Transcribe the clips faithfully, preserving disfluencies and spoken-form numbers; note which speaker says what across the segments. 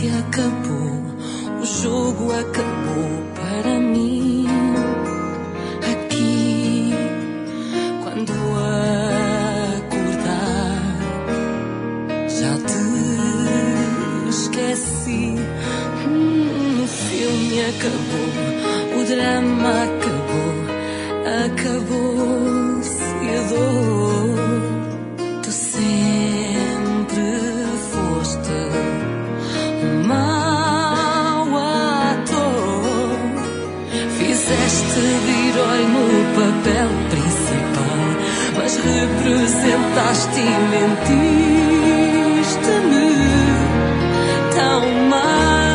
Speaker 1: noite acabou, o jogo acabou para mim. Aqui, quando acordar, já te esqueci. Hum, o filme acabou, o drama acabou, acabou-se a dor. Tu sempre foste um mau ator. Fizeste de herói no papel principal, mas representaste e mentiste-me tão mal.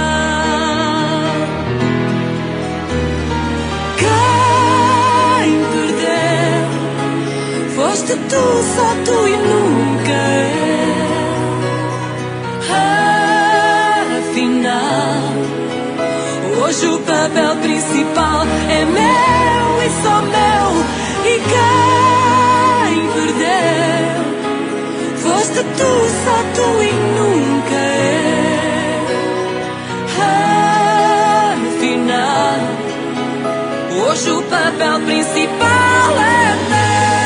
Speaker 1: Quem perdeu foste tu, só tu e nunca eu. Afinal, hoje o papel principal é meu e só meu. E quem perdeu foste tu, só tu e nunca eu. Afinal, hoje o papel principal é meu.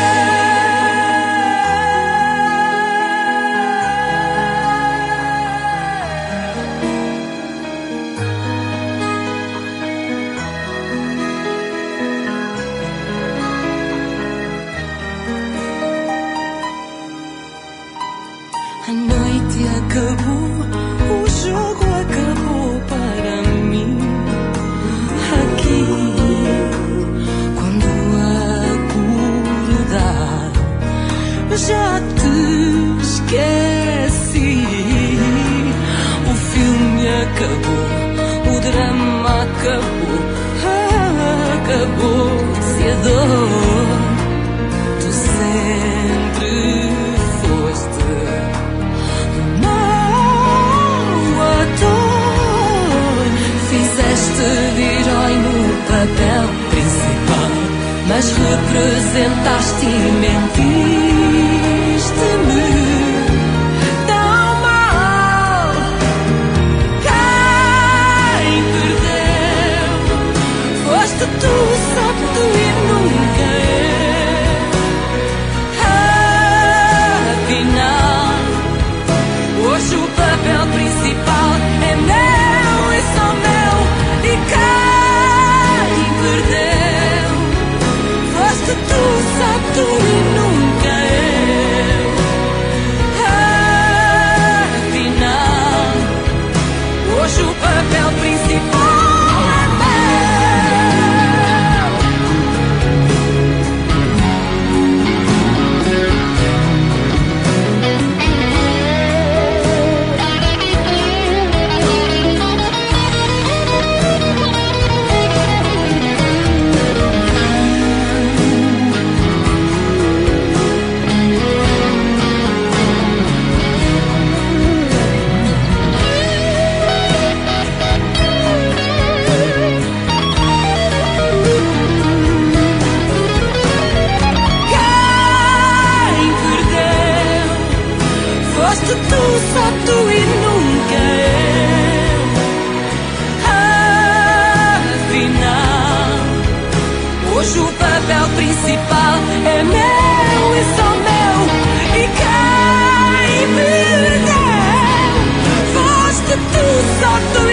Speaker 1: A noite acabou, o jogo acabou para mim. Aqui, quando acordar, já te esqueci. O filme acabou, o drama acabou, acabou-se a dor. Tu sempre foste de herói no papel principal, mas representaste e mentiste-me tão mal. Quem perdeu foste tu, só tu e nunca eu. Afinal, hoje o papel principal é meu e só meu. E quem perdeu foste tu, só tu e nunca eu. Afinal, hoje o papel principal é foste tu, só tu e nunca eu. Afinal, hoje o papel principal é meu e só meu. E quem perdeu foste tu, só tu e